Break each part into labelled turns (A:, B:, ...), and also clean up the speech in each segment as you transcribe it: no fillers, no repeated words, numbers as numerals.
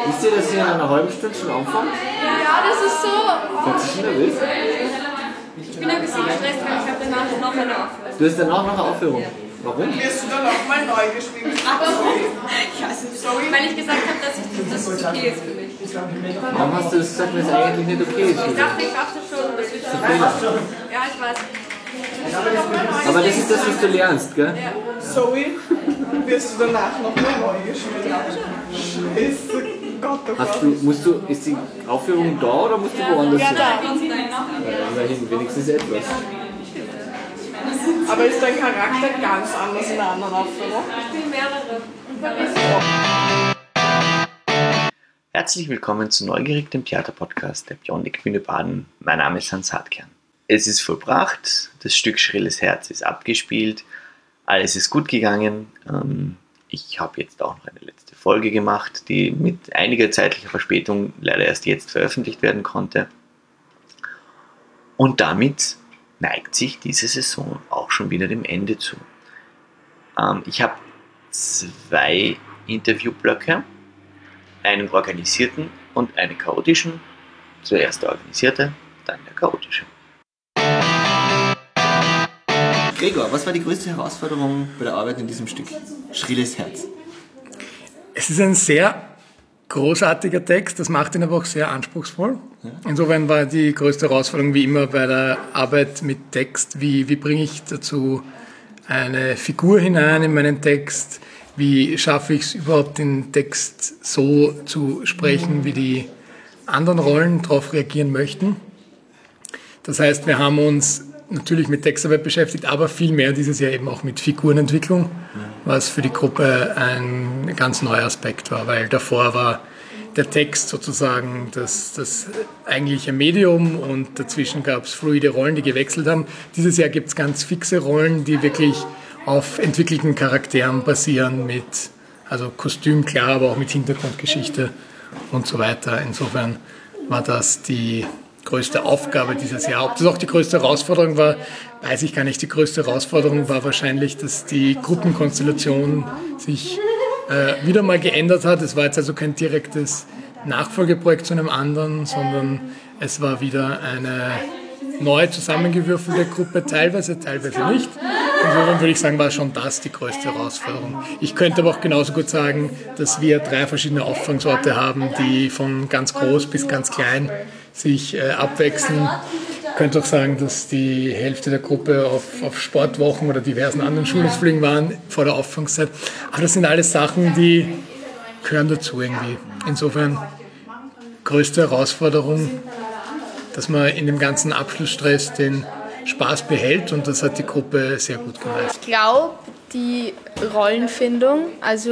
A: Wisst ihr, dass ihr in einer halben Stunde schon anfangen?
B: Ja, das ist so.
A: Seid ihr schon nervös?
B: Ich bin ein bisschen gestresst, weil ich habe danach noch eine Aufführung.
A: Du hast danach noch eine Aufführung. Warum?
C: Wirst du dann auch mal neu geschminkt?
B: Weil ich gesagt habe, dass es okay ist für mich.
A: Warum hast du das gesagt, wenn es eigentlich nicht okay ist?
B: Ich dachte schon, das wird schon. Ja, ich weiß.
A: Aber das ist das, was du lernst, gell?
C: Zoe, wirst du danach noch mal neu geschminkt? Scheiße, Gott, oh Gott.
A: Ist die Aufführung da oder musst du woanders hin?
C: da.
A: Immerhin, wenigstens etwas.
C: Aber ist dein Charakter ganz anders in einer anderen Aufführung?
B: Ich bin mehrere.
D: Herzlich willkommen zu Neugierig, dem Theaterpodcast der Bionik Bühne Baden. Mein Name ist Hans Hartkern. Es ist vollbracht, das Stück Schrilles Herz ist abgespielt, alles ist gut gegangen. Ich habe jetzt auch noch eine letzte Folge gemacht, die mit einiger zeitlicher Verspätung leider erst jetzt veröffentlicht werden konnte. Und damit neigt sich diese Saison auch schon wieder dem Ende zu. Ich habe 2 Interviewblöcke, einen organisierten und einen chaotischen. Zuerst der organisierte, dann der chaotische.
A: Gregor, was war die größte Herausforderung bei der Arbeit in diesem Stück? Schrilles Herz.
E: Es ist ein sehr großartiger Text, das macht ihn aber auch sehr anspruchsvoll. Insofern war die größte Herausforderung wie immer bei der Arbeit mit Text, wie bringe ich dazu eine Figur hinein in meinen Text, wie schaffe ich es überhaupt, den Text so zu sprechen, wie die anderen Rollen darauf reagieren möchten. Das heißt, wir haben uns natürlich mit Textarbeit beschäftigt, aber viel mehr dieses Jahr eben auch mit Figurenentwicklung, was für die Gruppe ein ganz neuer Aspekt war, weil davor war der Text sozusagen das eigentliche Medium und dazwischen gab es fluide Rollen, die gewechselt haben. Dieses Jahr gibt es ganz fixe Rollen, die wirklich auf entwickelten Charakteren basieren, also Kostüm klar, aber auch mit Hintergrundgeschichte und so weiter. Insofern war das die größte Aufgabe dieses Jahr. Ob das auch die größte Herausforderung war, weiß ich gar nicht. Die größte Herausforderung war wahrscheinlich, dass die Gruppenkonstellation sich wieder mal geändert hat. Es war jetzt also kein direktes Nachfolgeprojekt zu einem anderen, sondern es war wieder eine neu zusammengewürfelte Gruppe, teilweise nicht. Insofern würde ich sagen, war schon das die größte Herausforderung. Ich könnte aber auch genauso gut sagen, dass wir 3 verschiedene Auffangsorte haben, die von ganz groß bis ganz klein sich abwechseln. Ich könnte auch sagen, dass die Hälfte der Gruppe auf Sportwochen oder diversen anderen Schulausflügen waren vor der Auffangszeit. Aber das sind alles Sachen, die gehören dazu irgendwie. Insofern größte Herausforderung, dass man in dem ganzen Abschlussstress den Spaß behält, und das hat die Gruppe sehr gut gemacht.
F: Ich glaube, die Rollenfindung,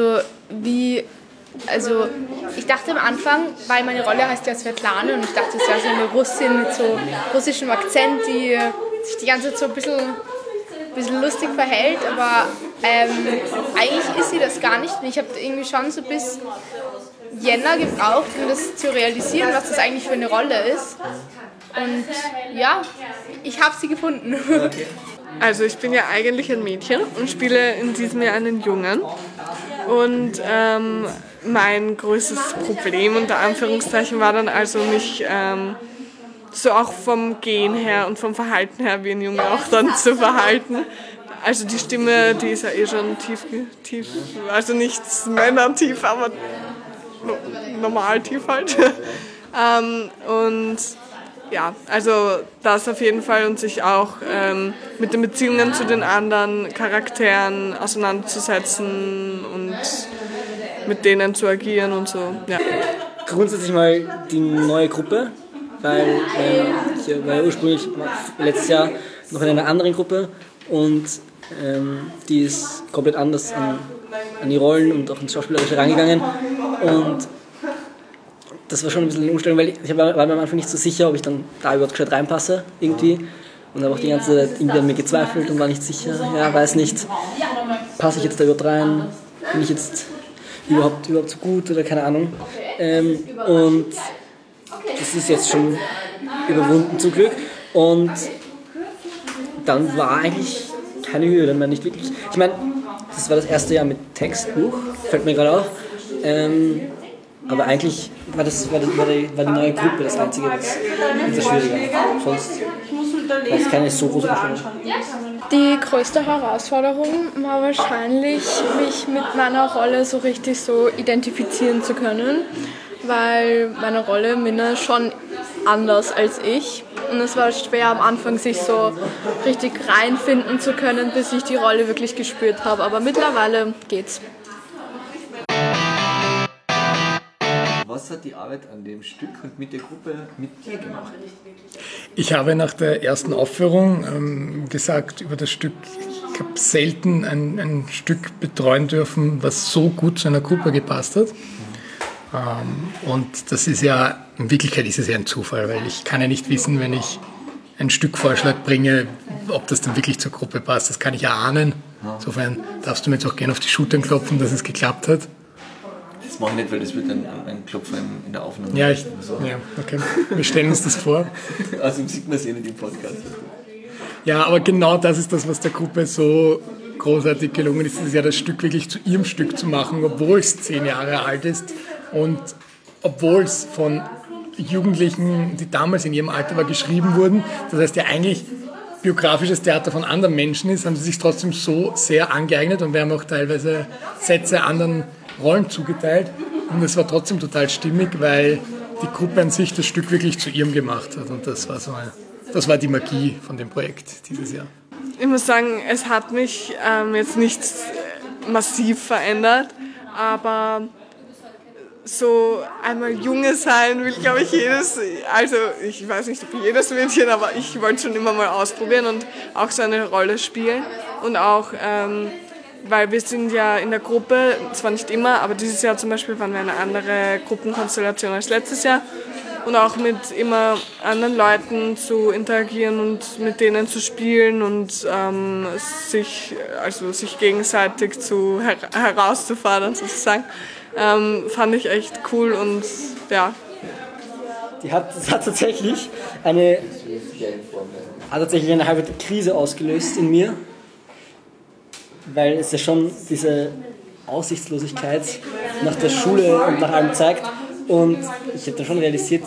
F: ich dachte am Anfang, weil meine Rolle heißt ja Svetlana und ich dachte, es wäre so eine Russin mit so russischem Akzent, die sich die ganze Zeit so ein bisschen lustig verhält, aber eigentlich ist sie das gar nicht. Und ich habe irgendwie schon so bis Jänner gebraucht, um das zu realisieren, was das eigentlich für eine Rolle ist. Und ja, ich habe sie gefunden.
C: Okay. Also ich bin ja eigentlich ein Mädchen und spiele in diesem Jahr einen Jungen. Und mein größtes Problem unter Anführungszeichen war dann also mich so auch vom Gehen her und vom Verhalten her wie ein Junge auch dann zu verhalten. Also die Stimme, die ist ja eh schon tief, also nicht männertief, aber normal tief halt. Und ja, also das auf jeden Fall, und sich auch mit den Beziehungen zu den anderen Charakteren auseinanderzusetzen und mit denen zu agieren und so. Ja.
G: Grundsätzlich mal die neue Gruppe, weil ich war ursprünglich letztes Jahr noch in einer anderen Gruppe und die ist komplett anders an die Rollen und auch ins Schauspielerische rangegangen, und das war schon ein bisschen eine Umstellung, weil ich war mir am Anfang nicht so sicher, ob ich dann da überhaupt gescheit reinpasse irgendwie, und habe auch die ganze Zeit irgendwie an mir gezweifelt und war nicht sicher, weiß nicht, passe ich jetzt da überhaupt rein, bin ich jetzt überhaupt so gut oder keine Ahnung, und das ist jetzt schon überwunden zum Glück, und dann war eigentlich keine Hürde mehr, nicht wirklich. Ich meine, das war das erste Jahr mit Textbuch, fällt mir gerade auf, Aber eigentlich war die neue Gruppe das Einzige, das schwierige war. Sonst war es keine so große Anstrengung.
F: Die größte Herausforderung war wahrscheinlich, mich mit meiner Rolle so richtig so identifizieren zu können, weil meine Rolle Minna schon anders als ich. Und es war schwer am Anfang, sich so richtig reinfinden zu können, bis ich die Rolle wirklich gespürt habe. Aber mittlerweile geht's.
A: Was hat die Arbeit an dem Stück und mit der Gruppe mit dir gemacht?
E: Ich habe nach der ersten Aufführung gesagt über das Stück, ich habe selten ein Stück betreuen dürfen, was so gut zu einer Gruppe gepasst hat. Und das ist ja, in Wirklichkeit ist es ja ein Zufall, weil ich kann ja nicht wissen, wenn ich einen Stückvorschlag bringe, ob das dann wirklich zur Gruppe passt. Das kann ich ja ahnen. Insofern darfst du mir jetzt auch gerne auf die Schultern klopfen, dass es geklappt hat.
A: Das mache ich nicht, weil das wird dann ein Klopfen in der Aufnahme.
E: Ja, okay. Wir stellen uns das vor.
A: Also sieht man es eh nicht im Podcast.
E: Ja, aber genau das ist das, was der Gruppe so großartig gelungen ist. Es ist ja das Stück wirklich zu ihrem Stück zu machen, obwohl es 10 Jahre alt ist und obwohl es von Jugendlichen, die damals in ihrem Alter war, geschrieben wurden. Das heißt ja eigentlich biografisches Theater von anderen Menschen ist, haben sie sich trotzdem so sehr angeeignet und wir haben auch teilweise Sätze anderen Rollen zugeteilt und es war trotzdem total stimmig, weil die Gruppe an sich das Stück wirklich zu ihrem gemacht hat und das war die Magie von dem Projekt dieses Jahr.
C: Ich muss sagen, es hat mich jetzt nicht massiv verändert, aber so einmal Junge sein will, glaube ich, ich weiß nicht, ob jedes Mädchen, aber ich wollte schon immer mal ausprobieren und auch so eine Rolle spielen und auch weil wir sind ja in der Gruppe, zwar nicht immer, aber dieses Jahr zum Beispiel waren wir eine andere Gruppenkonstellation als letztes Jahr und auch mit immer anderen Leuten zu interagieren und mit denen zu spielen und sich gegenseitig herauszufordern sozusagen, fand ich echt cool und ja.
G: Das hat tatsächlich eine halbe Krise ausgelöst in mir. Weil es ja schon diese Aussichtslosigkeit nach der Schule und nach allem zeigt. Und ich habe da schon realisiert,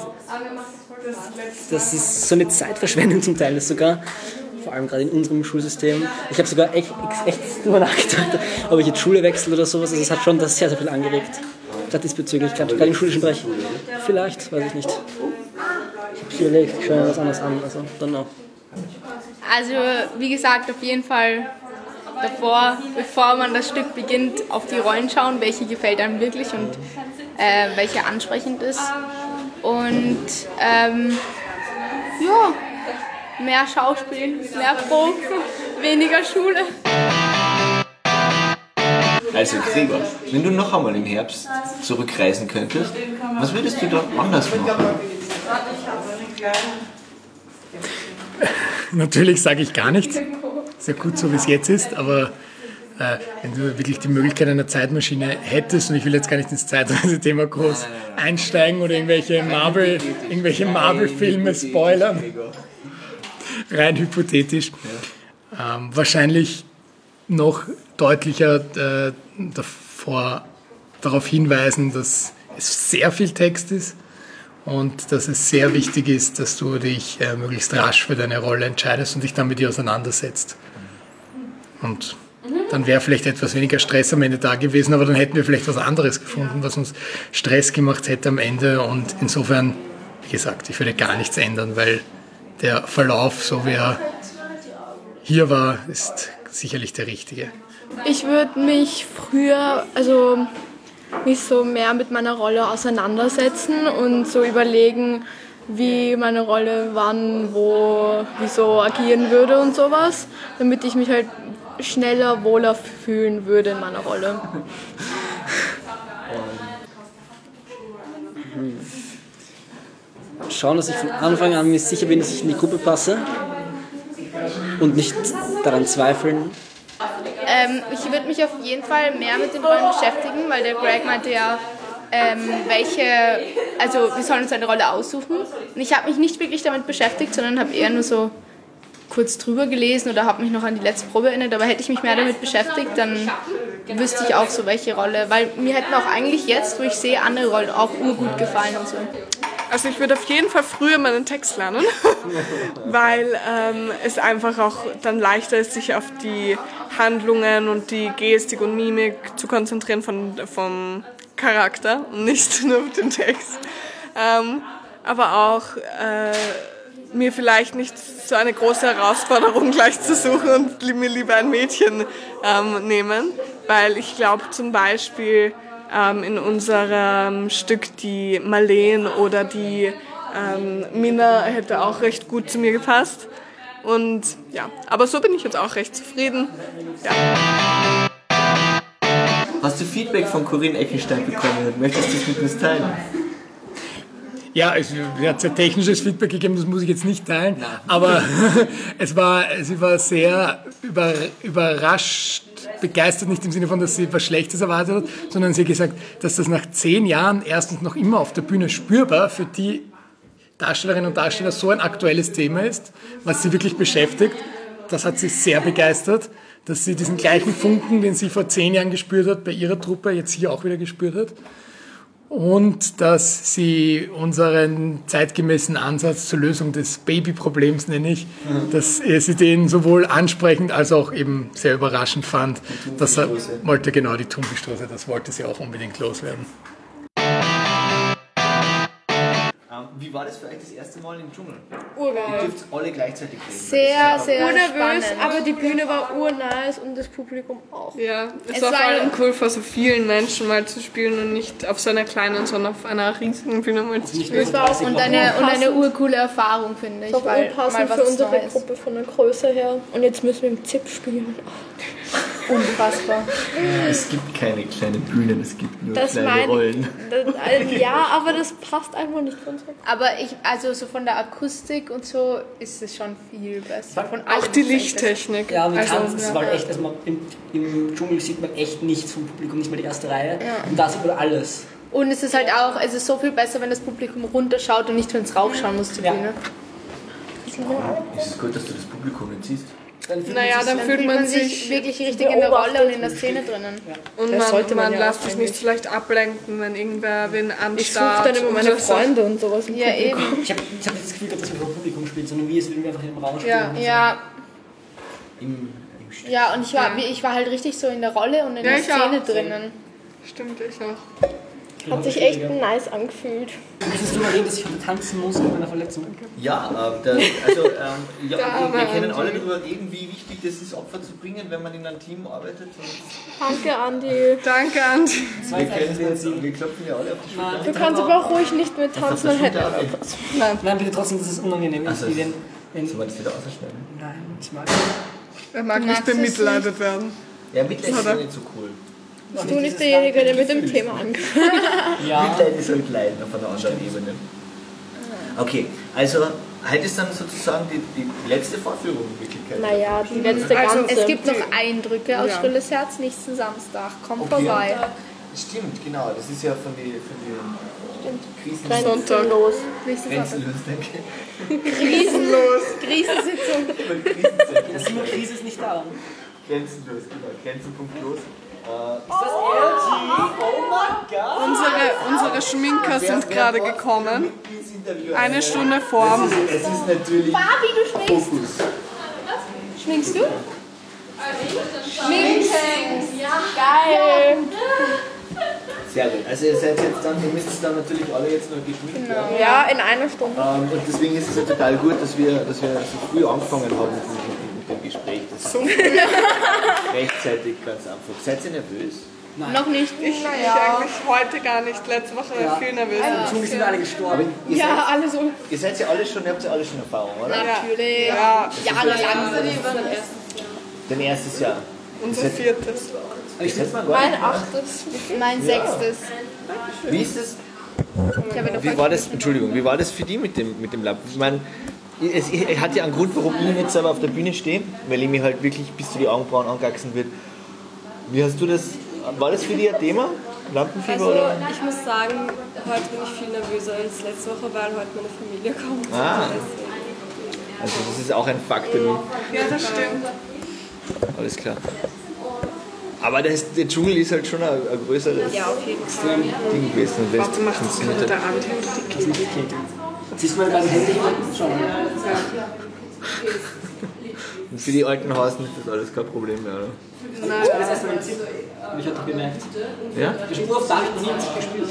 G: das ist so eine Zeitverschwendung zum Teil, das sogar, vor allem gerade in unserem Schulsystem. Ich habe sogar echt drüber nachgedacht, ob ich jetzt Schule wechsle oder sowas. Also es hat schon das sehr, sehr viel angeregt. Gerade diesbezüglich, gerade im schulischen Bereich. Vielleicht, weiß ich nicht. Ich habe überlegt, ich schaue mir was anderes an. Also, don't know.
F: Also, wie gesagt, auf jeden Fall bevor man das Stück beginnt, auf die Rollen schauen, welche gefällt einem wirklich und welche ansprechend ist. Und mehr Schauspiel, mehr Proben, weniger Schule.
A: Also Gregor, wenn du noch einmal im Herbst zurückreisen könntest, was würdest du da anders machen?
E: Natürlich sage ich gar nichts. Sehr gut, so wie es jetzt ist, aber wenn du wirklich die Möglichkeit einer Zeitmaschine hättest, und ich will jetzt gar nicht ins Zeitreise-Thema groß einsteigen oder irgendwelche Marvel-Filme spoilern, rein hypothetisch, wahrscheinlich noch deutlicher darauf hinweisen, dass es sehr viel Text ist und dass es sehr wichtig ist, dass du dich möglichst rasch für deine Rolle entscheidest und dich dann mit ihr auseinandersetzt. Und dann wäre vielleicht etwas weniger Stress am Ende da gewesen, aber dann hätten wir vielleicht was anderes gefunden, was uns Stress gemacht hätte am Ende. Und insofern, wie gesagt, ich würde gar nichts ändern, weil der Verlauf, so wie er hier war, ist sicherlich der richtige.
F: Ich würde mich mich so mehr mit meiner Rolle auseinandersetzen und so überlegen, wie meine Rolle wann, wo, wieso agieren würde und sowas, damit ich mich halt schneller, wohler fühlen würde in meiner Rolle.
G: Schauen, dass ich von Anfang an mir sicher bin, dass ich in die Gruppe passe und nicht daran zweifeln.
F: Ich würde mich auf jeden Fall mehr mit den Rollen beschäftigen, weil der Greg meinte ja, wir sollen uns eine Rolle aussuchen. Und ich habe mich nicht wirklich damit beschäftigt, sondern habe eher nur so kurz drüber gelesen oder habe mich noch an die letzte Probe erinnert. Aber hätte ich mich mehr damit beschäftigt, dann wüsste ich auch so welche Rolle. Weil mir hätten auch eigentlich jetzt, wo ich sehe, andere Rollen auch urgut gefallen und so.
C: Also ich würde auf jeden Fall früher meinen Text lernen, weil es einfach auch dann leichter ist, sich auf die Handlungen und die Gestik und Mimik zu konzentrieren vom Charakter und nicht nur auf den Text. Aber auch mir vielleicht nicht so eine große Herausforderung gleich zu suchen und mir lieber ein Mädchen nehmen, weil ich glaube zum Beispiel in unserem Stück die Marlene oder die Minna hätte auch recht gut zu mir gepasst. Und ja, aber so bin ich jetzt auch recht zufrieden. Ja.
A: Hast du Feedback von Corinne Eckenstein bekommen und möchtest du das mit uns teilen?
E: Ja, es hat sehr technisches Feedback gegeben, das muss ich jetzt nicht teilen, aber sie war sehr überrascht, begeistert, nicht im Sinne von, dass sie was Schlechtes erwartet hat, sondern sie hat gesagt, dass das nach 10 Jahren erstens noch immer auf der Bühne spürbar für die Darstellerinnen und Darsteller so ein aktuelles Thema ist, was sie wirklich beschäftigt. Das hat sie sehr begeistert, dass sie diesen gleichen Funken, den sie vor 10 Jahren gespürt hat, bei ihrer Truppe jetzt hier auch wieder gespürt hat. Und dass sie unseren zeitgemäßen Ansatz zur Lösung des Babyproblems, nenne ich, dass sie den sowohl ansprechend als auch eben sehr überraschend fand. Das wollte genau die Tumpistoße, das wollte sie auch unbedingt loswerden.
A: Wie war das für euch das erste Mal im Dschungel?
B: Urgeil.
A: Ihr dürft alle gleichzeitig reden.
F: Sehr, sehr
B: Urnervös,
F: spannend.
B: aber die Bühne war urnice und das Publikum auch.
C: Ja, es
F: Es
C: war vor
F: war
C: allem cool, vor so vielen Menschen mal zu spielen und nicht auf so einer kleinen, sondern auf einer riesigen Bühne mal zu spielen.
F: Das war auch und eine urcoole Erfahrung, finde ich.
B: Auch
F: Weil
B: unpassend
F: mal
B: für
F: was
B: unsere
F: Neues.
B: Gruppe von der Größe her. Und jetzt müssen wir im ZIP spielen.
F: Unfassbar.
A: Es gibt keine kleinen Bühnen, es gibt nur
B: Das
A: kleine
B: meine
A: Rollen.
B: ja, aber das passt einfach nicht für unsere Gruppe.
F: Aber also so von der Akustik und so ist es schon viel besser. Von
C: Auch
F: allem
C: die
F: fängt es.
C: Lichttechnik.
G: Ja, und
C: Also,
G: es war echt, also im Dschungel sieht man echt nichts vom Publikum, nicht mal die erste Reihe. Und da sieht man alles.
F: Und es ist halt auch, es ist so viel besser, wenn das Publikum runterschaut und nicht, wenn es raufschauen muss zur
G: Ja.
F: Bühne.
A: Es ist gut, dass du das Publikum nicht siehst.
G: Dann fühlt
C: Naja,
G: man sich
C: dann fühlt man sich
F: wirklich richtig in der Rolle und in der Szene drinnen.
C: und
B: Das sollte
C: man
B: man ja
C: lässt
B: auch
C: sich nicht so leicht ablenken, wenn irgendwer wen
B: Ich suche
C: anstarrt.
B: dann immer meine
C: oder so.
B: Freunde und sowas im
F: Ja,
B: Publikum.
F: eben.
G: Ich hab nicht das Gefühl gehabt, dass wir vor Publikum spielen, sondern wie es würden wir einfach in einem Raum spielen.
F: Ja,
A: Im Stück.
F: ja, und ich war halt richtig so in der Rolle und in
C: Ja,
F: der
C: ich
F: Szene
C: auch.
F: drinnen.
C: Stimmt, ich auch.
B: Hat sich echt nice angefühlt.
G: Wusstest du, Marie, dass ich tanzen muss mit meiner Verletzung?
A: Ja, wir können alle darüber reden, wie wichtig das ist, Opfer zu bringen, wenn man in einem Team arbeitet.
B: Danke, Andi.
C: Danke, Andi.
A: Wir klopfen ja alle auf die Schulter.
B: Du kannst aber auch ruhig nicht mehr tanzen, dann hätten wir was.
G: Nein, bitte trotzdem, das ist unangenehm.
A: Also,
G: Wie wenn,
A: soll man das wieder ausschneiden?
G: nein, ich mag
C: Er mag nicht bemitleidet werden.
A: Ja, Mitleid ist ja nicht so cool.
B: Bist du nicht derjenige, der mit dem Thema angefangen hat?
G: Ja,
A: Mitleid ist halt Leiden auf einer anderen Ebene. Okay, also heute ist dann sozusagen die letzte Vorführung in Wirklichkeit.
B: Naja, die letzte
C: Also,
B: ganze.
F: Es gibt noch Eindrücke aus Schrilles Herz nächsten Samstag. Kommt vorbei.
A: Stimmt, genau. Das ist ja von den Krisen
B: Grenzenlos.
A: Grenzenlos, danke.
F: Krisensitzung.
A: Über die Krisenzeit.
G: das Thema Krise ist nicht da.
A: Grenzenlos, genau. Grenzenpunktlos.
C: Unsere Schminker sind gerade gekommen. Eine Stunde vor.
A: Es ist natürlich
F: Barbie, du schminkst.
A: Fokus.
F: Schminkst du? Schminken. Ja, geil.
A: Sehr gut. Also ihr seid jetzt dann, ihr müsst dann natürlich alle jetzt noch geschminkt werden.
B: Ja, in einer Stunde.
A: Und deswegen ist es ja total gut, dass wir so früh angefangen haben mit dem Gespräch. Das ist rechtzeitig ganz einfach. Seid ihr nervös?
F: Noch nicht.
C: Ich eigentlich heute gar nicht. Letzte Woche viel nervös.
G: Im Dschungel sind alle gestorben.
F: Ja, alle so.
A: Ihr seid ja alle schon, ihr habt ja alle schon Erfahrung, oder?
F: Natürlich.
C: Ja,
F: Jahrelang.
A: Dein erstes Jahr.
C: unser viertes.
A: Das hätte man gar nicht gemacht.
F: Mein sechstes.
A: Wie ist das?
F: Ich habe noch
A: Wie war das? Entschuldigung, wie war das für die mit dem Lab? Ich meine, es hat ja einen Grund, warum ich nicht selber auf der Bühne stehe, weil ich mich halt wirklich bis zu die Augenbrauen angewachsen wird. Wie hast du das? War das für dich ein Thema? Lampenfieber
H: Also
A: oder?
H: ich muss sagen, heute bin ich viel nervöser als letzte Woche, weil heute meine Familie kommt.
A: Ah. Also das ist auch ein Fakt.
C: Ja, das stimmt.
A: Alles klar. Aber der Dschungel ist halt schon ein größeres
B: Ja, auf jeden Fall.
A: Ding gewesen. Und das
C: Warte, macht das gerade der Abend hin?
G: Siehst du mal beim Handy schon?
A: Und für die alten Hasen ist das alles kein Problem mehr, oder?
C: Nein.
G: Ich hatte gemerkt.
A: Ja?
G: Ich habe nur auf Dach nie gespielt.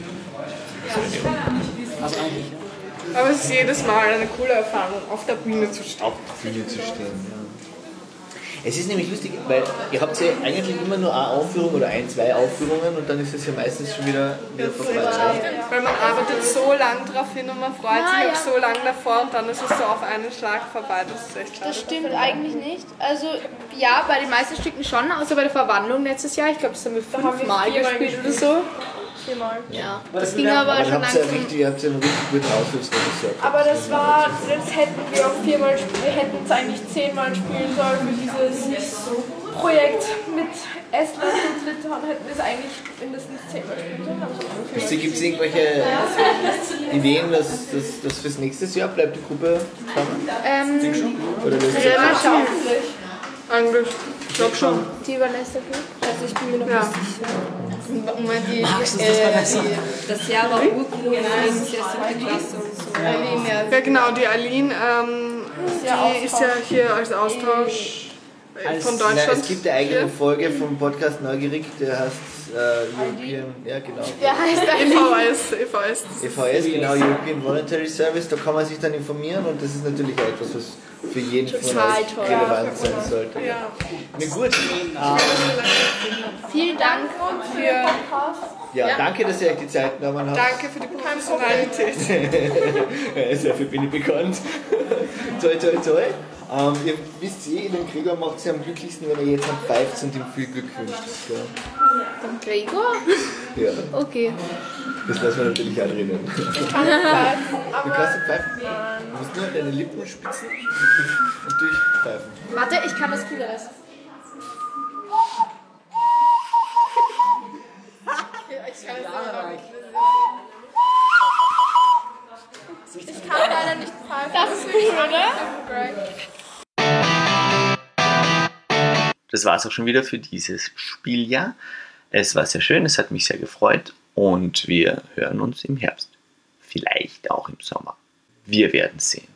G: Also eigentlich.
C: Aber es ist jedes Mal eine coole Erfahrung, auf der Bühne zu stehen.
A: Auf der Bühne zu stehen, ja. Es ist nämlich lustig, weil ihr habt ja eigentlich immer nur eine Aufführung oder 2 Aufführungen und dann ist es ja meistens schon wieder vorbei.
C: Weil man arbeitet so lang drauf hin und man freut sich auch so lange davor und dann ist es so auf einen Schlag vorbei. Das ist echt schade.
F: Das stimmt eigentlich nicht. Also ja, bei den meisten Stücken schon, außer bei der Verwandlung letztes Jahr. Ich glaube, das haben wir 5-mal gespielt oder so. 4-mal. Ja. Das ging aber schon langsam.
A: Ihr habt ja einen richtig guten Aushilfsregisseur.
I: Aber das hätten wir auch 4-mal spielen, wir hätten es eigentlich 10-mal spielen sollen für dieses Projekt mit Estland und Litauen hätten wir es eigentlich mindestens 10-mal spielen sollen.
A: Gibt es irgendwelche Ideen, dass fürs nächste Jahr bleibt die Gruppe zusammen? Oder das
C: Eigentlich, ich glaube schon.
F: Die überlässt dafür.
I: Also ich bin mir noch nicht sicher.
B: Das Jahr war urcool, nächstes Jahr sind die Klasse und so.
C: Ja genau, die Aline, die ist ja hier als Austausch von Deutschland.
A: Es gibt eine eigene Folge vom Podcast Neugierig, der heißt European, ja genau.
F: Der heißt
C: EVS.
A: Genau, European Voluntary Service, da kann man sich dann informieren und das ist natürlich auch etwas, was für jeden von euch relevant sein sollte. Ja. Na gut.
F: Vielen Dank für...
A: Ja, danke, dass ihr euch die Zeit genommen habt.
C: Danke für die Professionalität.
A: Sehr viel bin ich bekannt. Toi, toi, toi. Ihr wisst den Gregor macht es am glücklichsten, wenn er jetzt am pfeift und ihm viel Glück wünscht.
F: Den Gregor?
A: Ja.
F: Okay.
A: Das lassen wir natürlich auch drinnen.
I: Ich kann nicht pfeifen,
A: Du
I: aber...
A: kannst nicht pfeifen? Du musst nur deine Lippen spitzen und durchpfeifen.
F: Warte, ich kann das Cooleres.
I: Ich kann leider nicht pfeifen. Das ist cool, oder?
D: Das war es auch schon wieder für dieses Spieljahr. Es war sehr schön, es hat mich sehr gefreut und wir hören uns im Herbst. Vielleicht auch im Sommer. Wir werden sehen.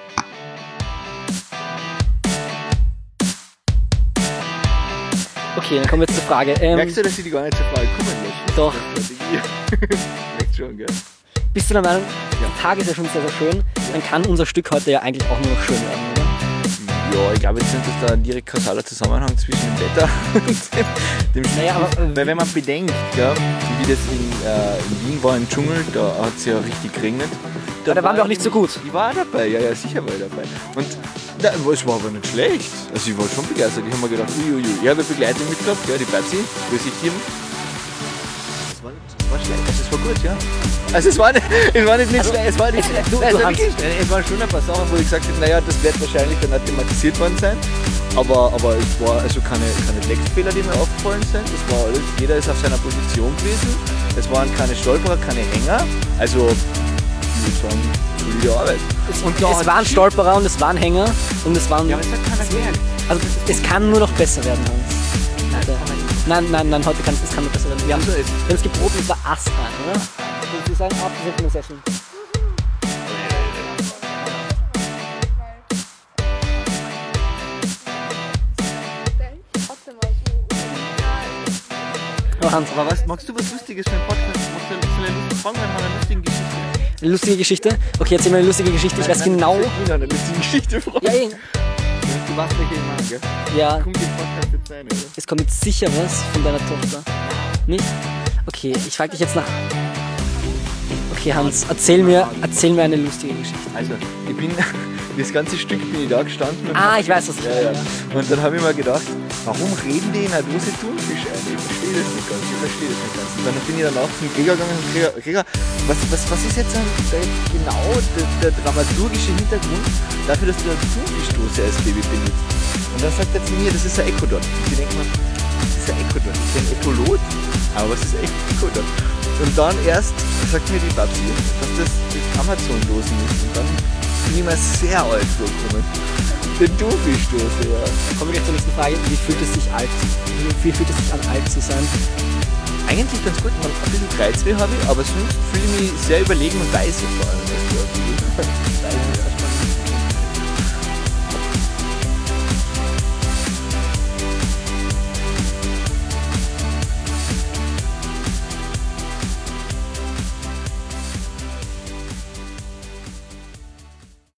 G: Okay, dann kommen wir jetzt zur Frage.
A: Merkst du, dass ich die gar nicht zur Frage kommen lasse?
G: Doch.
A: Merkst schon, gell?
G: Bist du der Meinung, der Tag ist ja schon sehr, sehr schön, dann kann unser Stück heute ja eigentlich auch nur noch schön werden, oder?
A: Ja, ich glaube jetzt nicht, dass da ein direkt kausaler Zusammenhang zwischen dem Wetter und dem Spiel ist. Weil wenn man bedenkt, gell, wie das in Wien war im Dschungel, da hat es ja richtig geregnet.
G: Da waren wir auch nicht so gut.
A: Ich war dabei, ja, sicher war ich dabei. Und es war aber nicht schlecht. Also ich war schon begeistert. Ich habe mir gedacht, uiuiui. Ich habe eine Begleitung mitgehabt, ja, die Patsy, grüß dich, Team. Es war schlecht, also es war gut, ja. Also es war nicht schlecht, es war nicht schlecht. Es waren schon ein paar Sachen, wo ich gesagt habe, naja, das wird wahrscheinlich dann auch thematisiert worden sein. Aber es war also keine Textfehler, die mir aufgefallen sind. Das war alles, jeder ist auf seiner Position gewesen. Es waren keine Stolperer, keine Hänger. Also ich würde sagen, solide Arbeit.
G: Es waren Stolperer und es waren Hänger und es waren...
A: Ja, aber es hat keiner gemerkt.
G: Also es kann nur noch besser werden, Hans. Nein, heute kann es nur besser werden. Wir haben es geprobt und es war astrein, oder? Und Sie sagen, abgesehen von den Session. Oh, Hans.
A: Aber magst du was Lustiges für den Podcast? Soll er fangen mit einer lustigen Geschichte?
G: Eine lustige Geschichte? Okay, erzähl mir eine lustige Geschichte. Ich weiß genau...
A: Ich will eine lustige Geschichte fragen.
G: Ja,
A: du machst mich gegen Mann, gell?
G: Ja.
A: Kommt den Podcast jetzt rein, oder?
G: Es kommt jetzt sicher was von deiner Tochter. Nicht? Okay, ich frage dich jetzt nach... Okay, Hans, erzähl mir eine lustige Geschichte.
A: Also, das ganze Stück bin ich da gestanden.
G: Ich weiß, was
A: ja. Und dann habe ich mir gedacht, warum reden die in eine Dose Thunfisch ein? Ich verstehe das nicht ganz. Und dann bin ich danach zum Gregor gegangen und Gregor, was ist jetzt genau der dramaturgische Hintergrund dafür, dass du eine Thunfischdose als Baby benutzt? Und dann sagt er zu mir, das ist ein Ekodot. Und ich denke mir, das ist ein Ekodot, das ist ein Echolot. Aber was ist echt Ekodot? Und dann erst sagt mir die Babsi, dass das Amazon-Dosen ist. Und dann bin ich mir sehr alt vorgekommen. Den Dufi-Stoße, ja.
G: Kommen wir gleich zur nächsten Frage. Wie fühlt es sich an, alt zu sein?
A: Eigentlich ganz gut, man, ein bisschen Kreuzweh habe ich, aber sonst fühle ich mich sehr überlegen und weise vor allem.